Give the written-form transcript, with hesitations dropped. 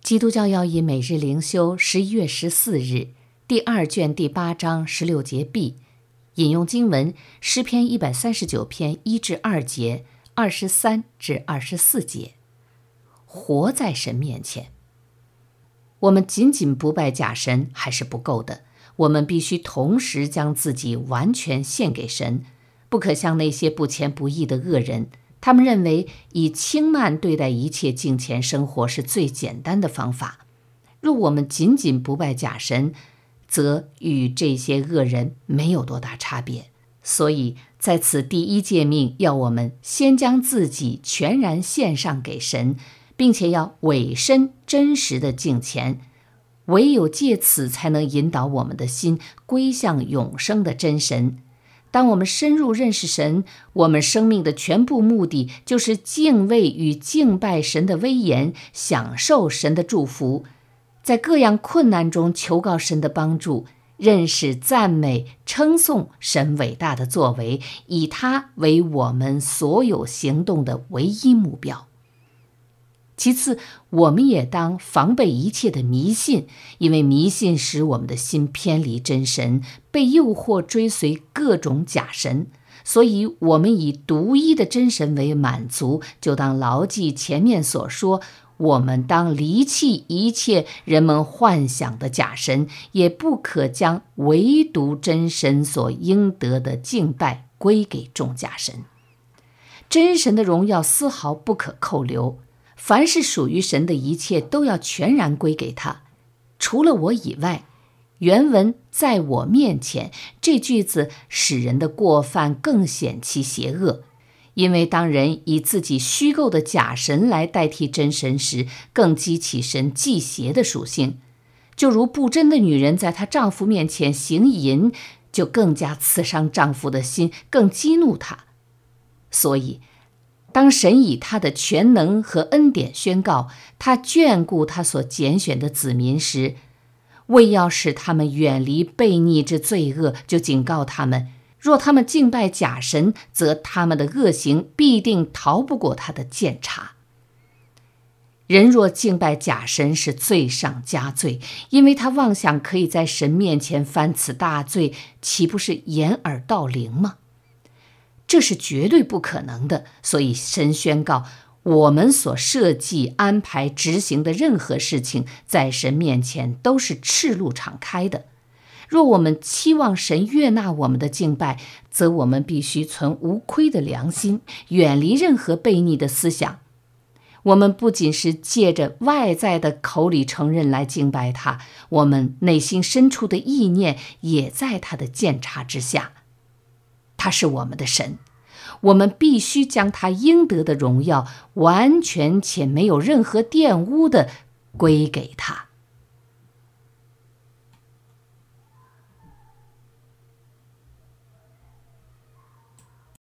基督教要义每日灵修11月14日第2卷第8章16节 B， 引用经文诗篇139篇1至2节、23至24节。活在神面前，我们仅仅不拜假神还是不够的，我们必须同时将自己完全献给神，不可像那些不虔不义的恶人。他们认为以轻慢对待一切敬虔生活是最简单的方法。若我们仅仅不拜假神，则与这些恶人没有多大差别。所以在此第一诫命要我们先将自己全然献上给神，并且要委身真实的敬虔，唯有借此才能引导我们的心归向永生的真神。当我们深入认识神，我们生命的全部目的就是敬畏与敬拜神的威严，享受神的祝福，在各样困难中求告神的帮助，认识、赞美、称颂神伟大的作为，以他为我们所有行动的唯一目标。其次，我们也当防备一切的迷信，因为迷信使我们的心偏离真神，被诱惑追随各种假神。所以我们以独一的真神为满足，就当牢记前面所说，我们当离弃一切人们幻想的假神，也不可将唯独真神所应得的敬拜归给众假神。真神的荣耀丝毫不可扣留，凡是属于神的一切都要全然归给他，除了我以外。原文在我面前这句子使人的过犯更显其邪恶，因为当人以自己虚构的假神来代替真神时，更激起神忌邪的属性。就如不贞的女人在她丈夫面前行淫，就更加刺伤丈夫的心，更激怒他。所以当神以他的全能和恩典宣告他眷顾他所拣选的子民时，为要使他们远离悖逆之罪恶，就警告他们，若他们敬拜假神，则他们的恶行必定逃不过他的鉴察。人若敬拜假神是罪上加罪，因为他妄想可以在神面前犯此大罪，岂不是掩耳盗铃吗？这是绝对不可能的，所以神宣告，我们所设计、安排、执行的任何事情，在神面前都是赤露敞开的。若我们期望神悦纳我们的敬拜，则我们必须存无亏的良心，远离任何悖逆的思想。我们不仅是借着外在的口里承认来敬拜他，我们内心深处的意念也在他的鉴察之下。他是我们的神，我们必须将他应得的荣耀完全且没有任何玷污的归给他。